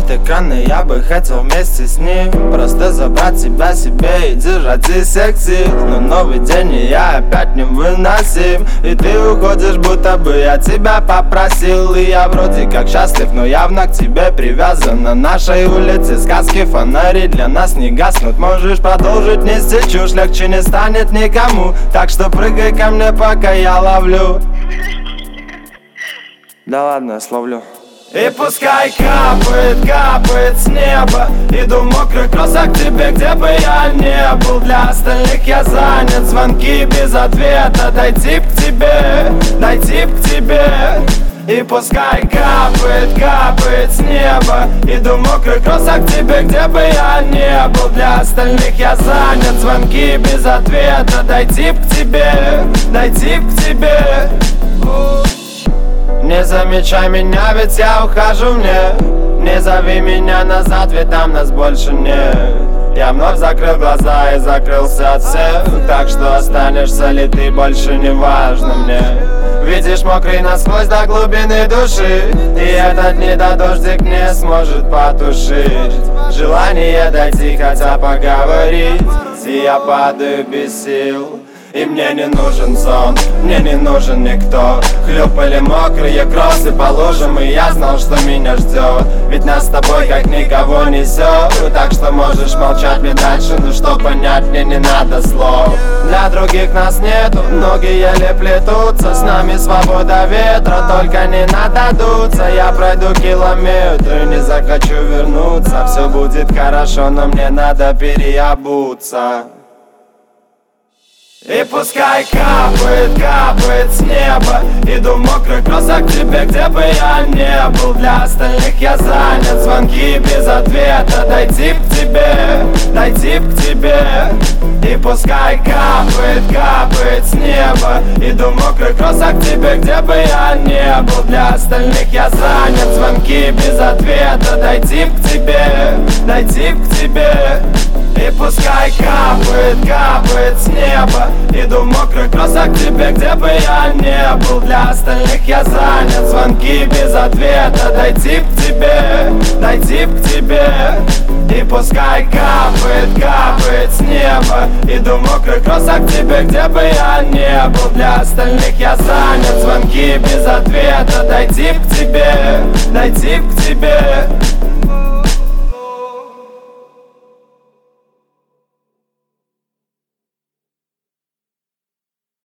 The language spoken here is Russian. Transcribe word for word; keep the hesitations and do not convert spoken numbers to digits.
этот экран, и я бы хотел вместе с ним просто забрать тебя себе и держать из всех сил. Но новый день, и я опять невыносим, и ты уходишь, будто бы я тебя попросил. И я вроде как счастлив, но явно к тебе привязан. На нашей улице сказки, фонари для нас не гаснут. Можешь продолжить нести чушь, легче не станет никому. Так что прыгай ко мне, пока я ловлю. Да ладно, я словлю. И пускай капает, капает с неба. Иду мокрый кроссак к тебе, где бы я не был. Для остальных я занят, звонки без ответа. Дойти к тебе, дойти к тебе. И пускай капает, капает с неба. Иду мокрый кроссак к тебе, где бы я не был. Для остальных я занят, звонки без ответа. Дойти к тебе, дойти к тебе. Не замечай меня, ведь я ухожу мне. Не зови меня назад, ведь там нас больше нет. Я вновь закрыл глаза и закрылся от всех. Так что останешься ли ты, больше не важно мне. Видишь, мокрый насквозь до глубины души, и этот недодождик не сможет потушить желание дойти, хотя поговорить. И я падаю без сил. И мне не нужен сон, мне не нужен никто. Хлюпали мокрые кроссы по лужам, и я знал, что меня ждет. Ведь нас с тобой как никого несет. Так что можешь молчать мне дальше, но что понять мне не надо слов. Для других нас нету, ноги еле плетутся. С нами свобода ветра, только не надо дуться. Я пройду километры, не захочу вернуться. Все будет хорошо, но мне надо переобуться. И пускай капает, капает с неба. Иду мокрый кроссак к тебе, где бы я не был. Для остальных я занят, звонки без ответа. Дойти к тебе, дойти к тебе. И пускай капает, капает с неба. Иду мокрый кроссак к тебе, где бы я не был. Для остальных я занят, звонки без ответа. Дойти к тебе, дойти к тебе. И пускай капает, капает с неба. Иду мокрый кроссак к тебе, где бы я не был. Для остальных я занят, звонки без ответа. Дойти к тебе, дойти к тебе. И пускай капает, капает с неба. Иду мокрый кроссак к тебе, где бы я не был. Для остальных я занят, звонки без ответа. Дойти к тебе, дойти к тебе.